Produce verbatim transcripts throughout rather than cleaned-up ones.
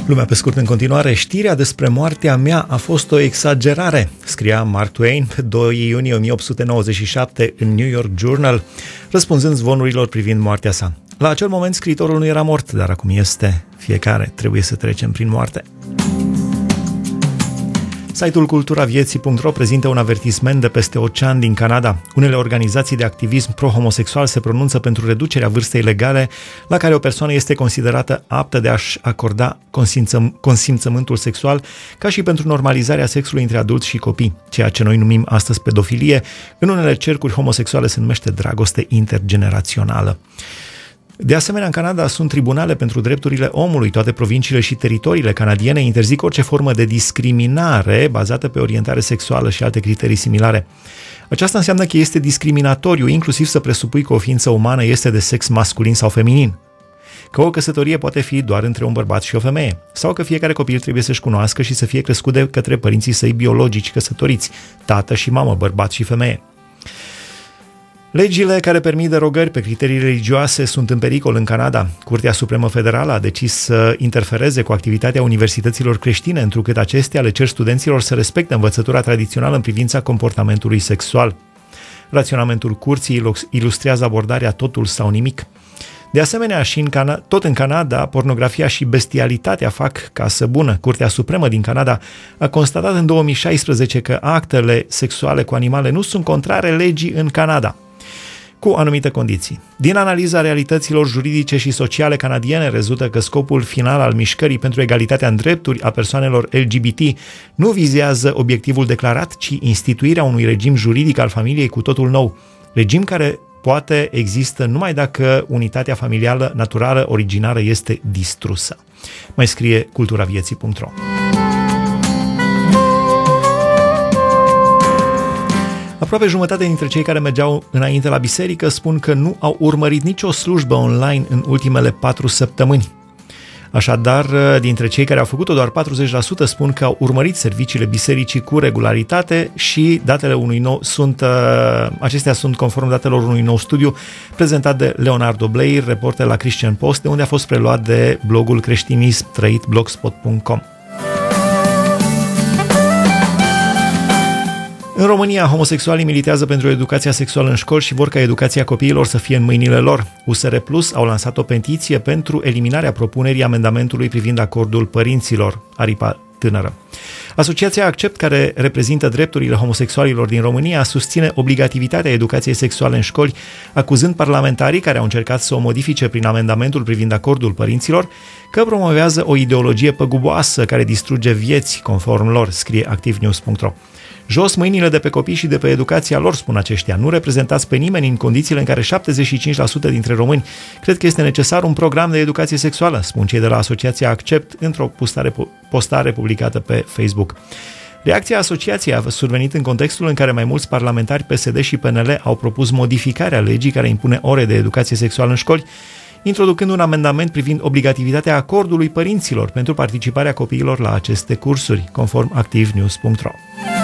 Lumea pe scurt în continuare. Știrea despre moartea mea a fost o exagerare, scria Mark Twain pe doi iunie o mie opt sute nouăzeci și șapte în New York Journal, răspunzând zvonurilor privind moartea sa. La acel moment scriitorul nu era mort, dar acum este. Fiecare trebuie să trecem prin moarte. Site-ul cultura vieții punct ro prezintă un avertisment de peste ocean din Canada. Unele organizații de activism pro-homosexual se pronunță pentru reducerea vârstei legale la care o persoană este considerată aptă de a-și acorda consimțăm- consimțământul sexual, ca și pentru normalizarea sexului între adulți și copii. Ceea ce noi numim astăzi pedofilie, în unele cercuri homosexuale se numește dragoste intergenerațională. De asemenea, în Canada sunt tribunale pentru drepturile omului. Toate provinciile și teritoriile canadiene interzic orice formă de discriminare bazată pe orientare sexuală și alte criterii similare. Aceasta înseamnă că este discriminatoriu, inclusiv să presupui că o ființă umană este de sex masculin sau feminin, că o căsătorie poate fi doar între un bărbat și o femeie, sau că fiecare copil trebuie să-și cunoască și să fie crescut de către părinții săi biologici căsătoriți, tată și mamă, bărbat și femeie. Legile care permit derogări pe criterii religioase sunt în pericol în Canada. Curtea Supremă Federală a decis să interfereze cu activitatea universităților creștine, întrucât acestea le cer studenților să respecte învățătura tradițională în privința comportamentului sexual. Raționamentul curții ilustrează abordarea totul sau nimic. De asemenea, și în Cana- tot în Canada, pornografia și bestialitatea fac casă bună. Curtea Supremă din Canada a constatat în două mii șaisprezece că actele sexuale cu animale nu sunt contrare legii în Canada, cu anumite condiții. Din analiza realităților juridice și sociale canadiene rezultă că scopul final al mișcării pentru egalitatea în drepturi a persoanelor L G B T nu vizează obiectivul declarat, ci instituirea unui regim juridic al familiei cu totul nou, regim care poate există numai dacă unitatea familială naturală originară este distrusă. Mai scrie cultura vieții punct ro. Aproape jumătate dintre cei care mergeau înainte la biserică spun că nu au urmărit nicio slujbă online în ultimele patru săptămâni. Așadar, dintre cei care au făcut-o, doar patruzeci la sută spun că au urmărit serviciile bisericii cu regularitate și datele unui nou sunt, acestea sunt conform datelor unui nou studiu prezentat de Leonardo Blair, reporter la Christian Post, de unde a fost preluat de blogul creștinism trăit blogspot punct com. În România, homosexualii militează pentru educația sexuală în școli și vor ca educația copiilor să fie în mâinile lor. U S R Plus au lansat o petiție pentru eliminarea propunerii amendamentului privind acordul părinților, aripa tânără. Asociația Accept, care reprezintă drepturile homosexualilor din România, susține obligativitatea educației sexuale în școli, acuzând parlamentarii care au încercat să o modifice prin amendamentul privind acordul părinților că promovează o ideologie păguboasă care distruge vieți, conform lor, scrie activ news punct ro. Jos mâinile de pe copii și de pe educația lor, spun aceștia. Nu reprezentați pe nimeni în condițiile în care șaptezeci și cinci la sută dintre români cred că este necesar un program de educație sexuală, spun cei de la Asociația Accept într-o postare, postare publicată pe Facebook. Reacția asociației a survenit în contextul în care mai mulți parlamentari P S D și P N L au propus modificarea legii care impune ore de educație sexuală în școli, introducând un amendament privind obligativitatea acordului părinților pentru participarea copiilor la aceste cursuri, conform activ news punct ro.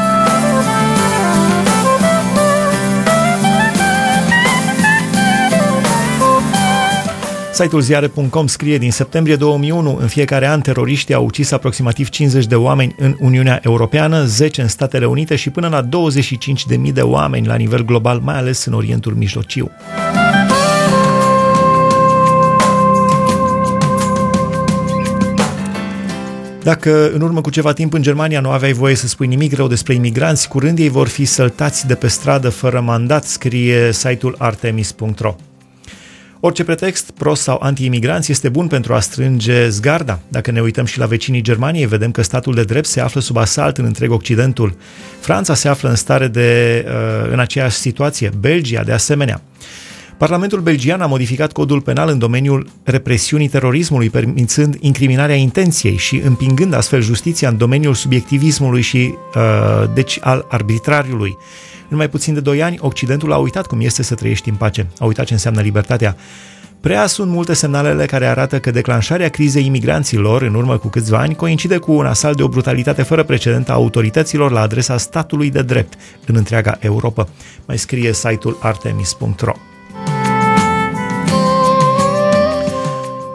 Site-ul ziare punct com scrie: din septembrie două mii unu, în fiecare an, teroriștii au ucis aproximativ cincizeci de oameni în Uniunea Europeană, zece în Statele Unite și până la douăzeci și cinci de mii de oameni la nivel global, mai ales în Orientul Mijlociu. Dacă în urmă cu ceva timp în Germania nu aveai voie să spui nimic rău despre imigranți, curând ei vor fi săltați de pe stradă fără mandat, scrie site-ul artemis punct ro. Orice pretext pro sau anti-imigranți este bun pentru a strânge zgarda. Dacă ne uităm și la vecinii Germaniei, vedem că statul de drept se află sub asalt în întreg Occidentul. Franța se află în stare de, în aceeași situație, Belgia de asemenea. Parlamentul belgian a modificat codul penal în domeniul represiunii terorismului, permițând incriminarea intenției și împingând astfel justiția în domeniul subiectivismului și, uh, deci, al arbitrariului. În mai puțin de doi ani, Occidentul a uitat cum este să trăiești în pace, a uitat ce înseamnă libertatea. Prea sunt multe semnalele care arată că declanșarea crizei imigranților în urmă cu câțiva ani coincide cu un asalt de o brutalitate fără precedent a autorităților la adresa statului de drept în întreaga Europa, mai scrie site-ul artemis punct ro.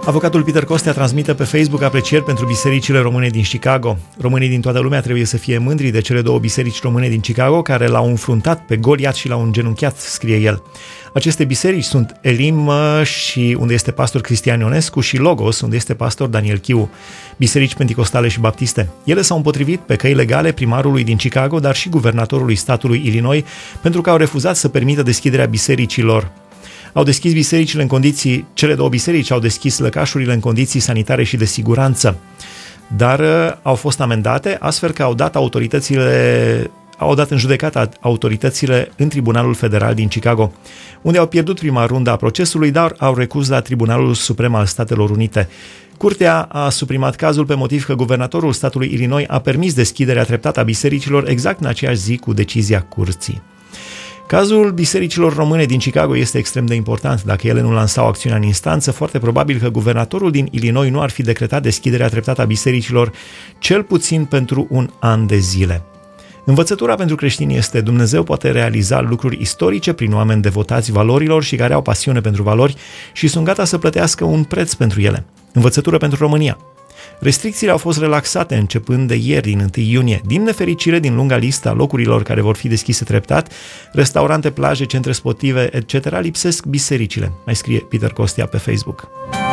Avocatul Peter Costea transmite pe Facebook aprecieri pentru bisericile române din Chicago. Românii din toată lumea trebuie să fie mândri de cele două biserici române din Chicago care l-au înfruntat pe Goliat și l-au îngenunchiat, scrie el. Aceste biserici sunt Elim, și unde este pastor Cristian Ionescu, și Logos, unde este pastor Daniel Chiu, biserici penticostale și baptiste. Ele s-au împotrivit pe căi legale primarului din Chicago, dar și guvernatorului statului Illinois, pentru că au refuzat să permită deschiderea bisericilor. Au deschis bisericile în condiții, cele două biserici au deschis lăcașurile în condiții sanitare și de siguranță, dar au fost amendate, astfel că au dat autoritățile au dat în judecată autoritățile în Tribunalul Federal din Chicago, unde au pierdut prima rundă a procesului, dar au recurs la Tribunalul Suprem al Statelor Unite. Curtea a suprimat cazul pe motiv că guvernatorul statului Illinois a permis deschiderea treptată a bisericilor exact în aceeași zi cu decizia curții. Cazul bisericilor române din Chicago este extrem de important. Dacă ele nu lansau acțiunea în instanță, foarte probabil că guvernatorul din Illinois nu ar fi decretat deschiderea treptată a bisericilor, cel puțin pentru un an de zile. Învățătura pentru creștini este: Dumnezeu poate realiza lucruri istorice prin oameni devotați valorilor și care au pasiune pentru valori și sunt gata să plătească un preț pentru ele. Învățătură pentru România. Restricțiile au fost relaxate începând de ieri, din întâi iunie. Din nefericire, din lunga lista locurilor care vor fi deschise treptat, restaurante, plaje, centre sportive, et cetera, lipsesc bisericile, mai scrie Peter Costea pe Facebook.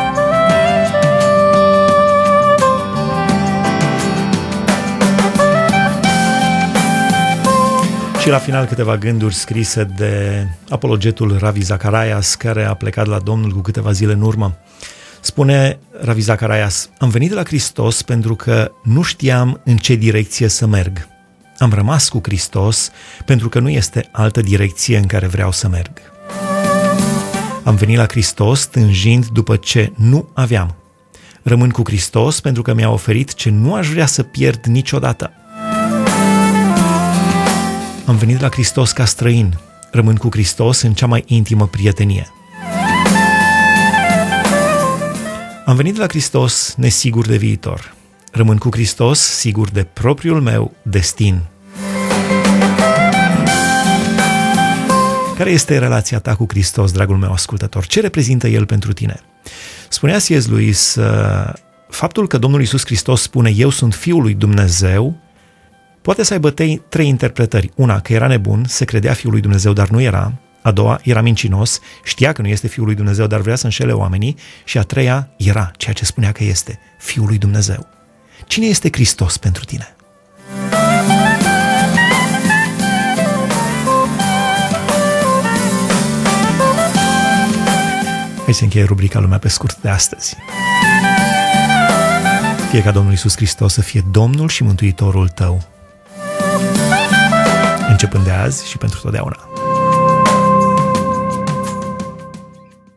Și la final câteva gânduri scrise de apologetul Ravi Zacharias, care a plecat la Domnul cu câteva zile în urmă. Spune Ravi Zacharias: am venit la Hristos pentru că nu știam în ce direcție să merg. Am rămas cu Hristos pentru că nu este altă direcție în care vreau să merg. Am venit la Hristos tânjind după ce nu aveam. Rămân cu Hristos pentru că mi-a oferit ce nu aș vrea să pierd niciodată. Am venit la Hristos ca străin. Rămân cu Hristos în cea mai intimă prietenie. Am venit la Hristos nesigur de viitor. Rămân cu Hristos sigur de propriul meu destin. Care este relația ta cu Hristos, dragul meu ascultător? Ce reprezintă El pentru tine? Spunea C S. Lewis, faptul că Domnul Iisus Hristos spune eu sunt Fiul lui Dumnezeu poate să aibă trei, trei interpretări. Una, că era nebun, se credea Fiul lui Dumnezeu, dar nu era. A doua, era mincinos, știa că nu este Fiul lui Dumnezeu, dar vrea să înșele oamenii. Și a treia, era ceea ce spunea că este Fiul lui Dumnezeu. Cine este Hristos pentru tine? Hai să încheie rubrica Lumea pe scurt de astăzi. Fie ca Domnul Iisus Hristos să fie Domnul și Mântuitorul tău, începând de azi și pentru totdeauna.